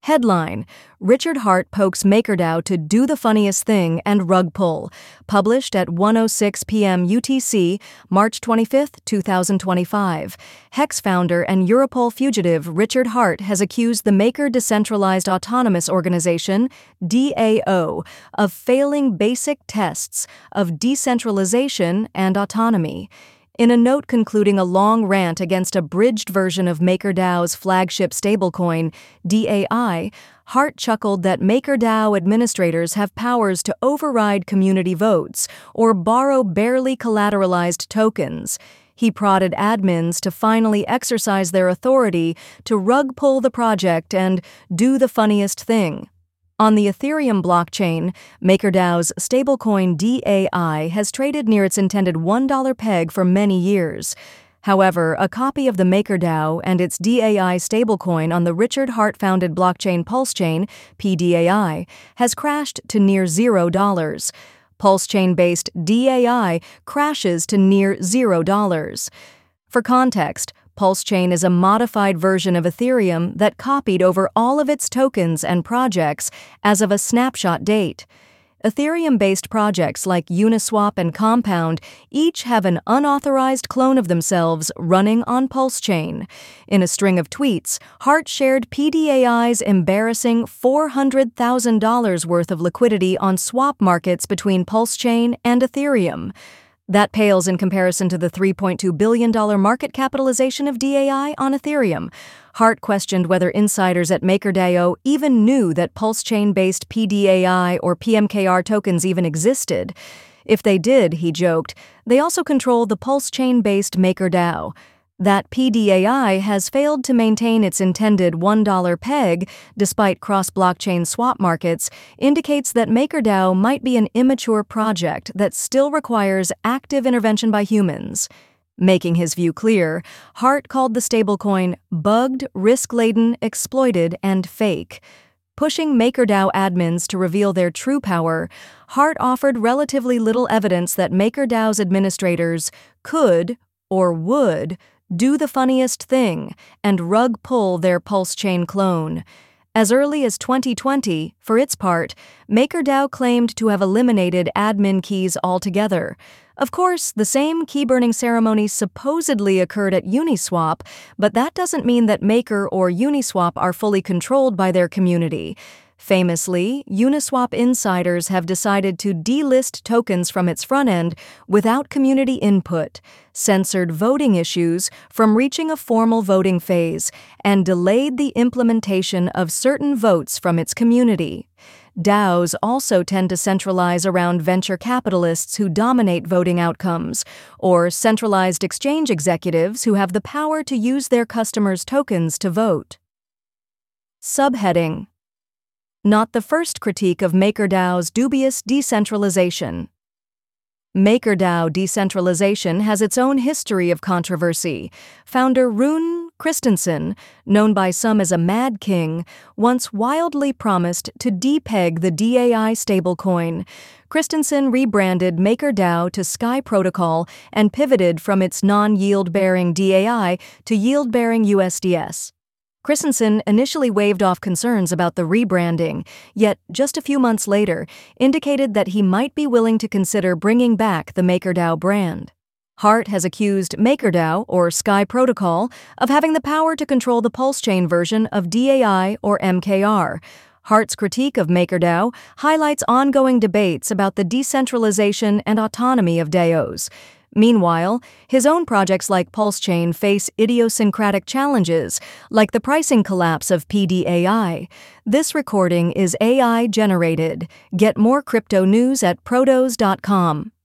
Headline: Richard Heart pokes MakerDAO to do the funniest thing and rug pull. Published at 1:06 p.m. UTC, March 25, 2025. Hex founder and Europol fugitive Richard Heart has accused the Maker Decentralized Autonomous Organization, DAO, of failing basic tests of decentralization and autonomy. In a note concluding a long rant against a bridged version of MakerDAO's flagship stablecoin, DAI, Heart chuckled that MakerDAO administrators have powers to override community votes or borrow barely collateralized tokens. He prodded admins to finally exercise their authority to rug pull the project and do the funniest thing. On the Ethereum blockchain, MakerDAO's stablecoin DAI has traded near its intended $1 peg for many years. However, a copy of the MakerDAO and its DAI stablecoin on the Richard Heart-founded blockchain PulseChain, PDAI, has crashed to near $0. PulseChain-based DAI crashes to near $0. For context, PulseChain is a modified version of Ethereum that copied over all of its tokens and projects as of a snapshot date. Ethereum-based projects like Uniswap and Compound each have an unauthorized clone of themselves running on PulseChain. In a string of tweets, Heart shared PDAI's embarrassing $400,000 worth of liquidity on swap markets between PulseChain and Ethereum. That pales in comparison to the $3.2 billion market capitalization of DAI on Ethereum. Heart questioned whether insiders at MakerDAO even knew that PulseChain-based PDAI or PMKR tokens even existed. If they did, he joked, they also control the PulseChain-based MakerDAO. That PDAI has failed to maintain its intended $1 peg despite cross-blockchain swap markets indicates that MakerDAO might be an immature project that still requires active intervention by humans. Making his view clear, Heart called the stablecoin bugged, risk-laden, exploited, and fake. Pushing MakerDAO admins to reveal their true power, Heart offered relatively little evidence that MakerDAO's administrators could, or would, do the funniest thing and rug pull their PulseChain clone. As early as 2020, for its part, MakerDAO claimed to have eliminated admin keys altogether. Of course, the same key-burning ceremony supposedly occurred at Uniswap, but that doesn't mean that Maker or Uniswap are fully controlled by their community. Famously, Uniswap insiders have decided to delist tokens from its front end without community input, censored voting issues from reaching a formal voting phase, and delayed the implementation of certain votes from its community. DAOs also tend to centralize around venture capitalists who dominate voting outcomes, or centralized exchange executives who have the power to use their customers' tokens to vote. Subheading: Not the first critique of MakerDAO's dubious decentralization. MakerDAO decentralization has its own history of controversy. Founder Rune Christensen, known by some as a Mad King, once wildly promised to depeg the DAI stablecoin. Christensen rebranded MakerDAO to Sky Protocol and pivoted from its non-yield-bearing DAI to yield-bearing USDS. Christensen initially waved off concerns about the rebranding, yet just a few months later indicated that he might be willing to consider bringing back the MakerDAO brand. Heart has accused MakerDAO, or Sky Protocol, of having the power to control the PulseChain version of DAI or MKR. Heart's critique of MakerDAO highlights ongoing debates about the decentralization and autonomy of DAOs. Meanwhile, his own projects like PulseChain face idiosyncratic challenges, like the pricing collapse of PDAI. This recording is AI-generated. Get more crypto news at protos.com.